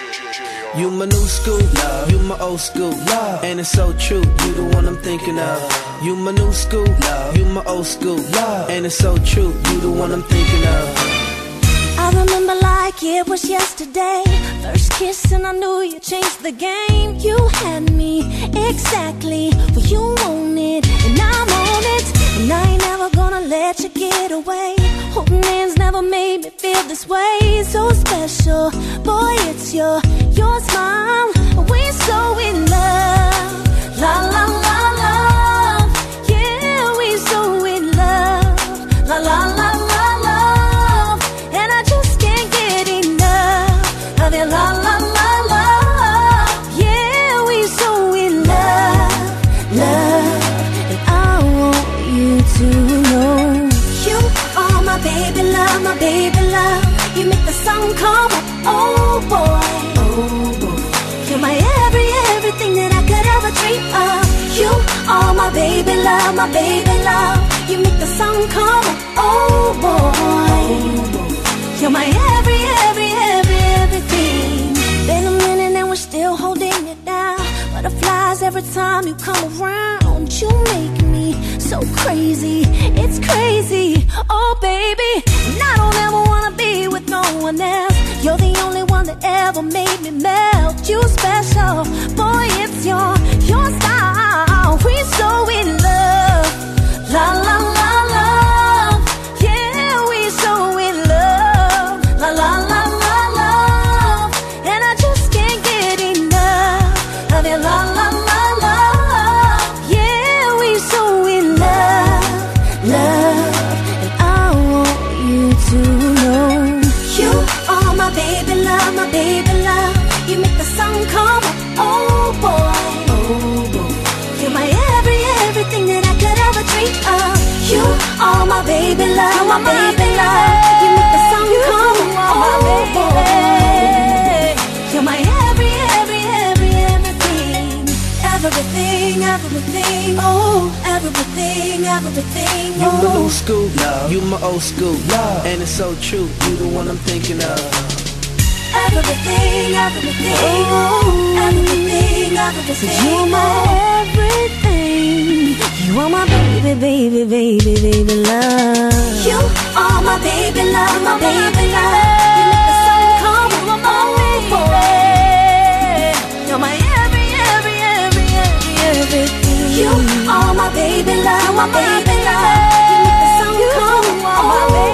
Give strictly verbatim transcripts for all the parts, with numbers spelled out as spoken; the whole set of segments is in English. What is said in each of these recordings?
You my new school, love. You my old school, love. And it's so true, you the one I'm thinking of. You my new school, love. You my old school, love. And it's so true, you the one I'm thinking of. I remember like it was yesterday. First kiss and I knew you changed the game. You had me exactly where you wanted, and I'm on it. And I ain't never gonna let you get away. Holding hands never made me feel this way. So special, boy, it's your, your smile. We're so in love. La la la love. Yeah, we're so in love. La la la la love. And I just can't get enough of your la la la love. Yeah, we're so in love, love. And I want you to know you are my baby love, my baby love. You make the sun come up, oh boy, oh boy. You're my every, everything that I could ever dream of. You are my baby love, my baby love. You make the sun come up, oh boy, oh boy. You're my every, every, every, everything. Been a minute and we're still holding it down. Butterflies every time you come around. You make me so crazy, it's crazy, oh baby. And I don't ever wanna be with no one else. You're the only one that ever made me melt. You special, boy, it's your, your style. We're so in love, la la la love. Yeah, we're so in love, la la la la love. And I just can't get enough of your la la la love. Yeah, we're so in love, love. And I want you to know you are my baby love, my baby love. You make the sun come up, oh boy, oh boy. You're my every, everything that I could ever dream of. You are my baby love, my baby love. You make the sun come up, oh boy. You're my every, every, every, everything. Everything, everything, oh, everything, everything, You my oh. new school, love. You my old school, love. And it's so true, you the one I'm thinking of. Everything, everything, oh, everything, everything. You're my everything. You are my baby, baby, baby, baby love. You are my baby love, my baby love. You make the sun come up, oh boy. You're my every, every, every, every, everything. You are my baby love, my baby love. You make the sun come up, oh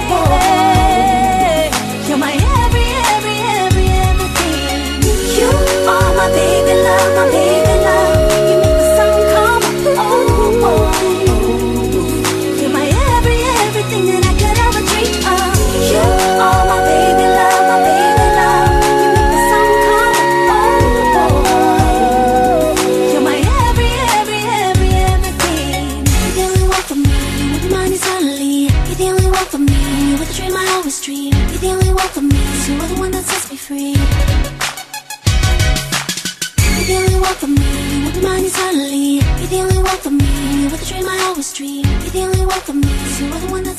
boy. You're my every, every, every, everything. You are my baby love, my baby love. You make the sun come up, oh boy. You're my every, everything that I could ever dream of. You are my baby love, my baby love. You make the sun come up, oh boy. You're my every, every, every, everything. You're the only one for me, with money suddenly. You're the only one for me, with a dream I always dream. You're the only one for me, so you're the one that sets me free. You're the only one for me, with money suddenly. You're the only one for me, with a dream I always dream. You're the only one for me, so you're the one that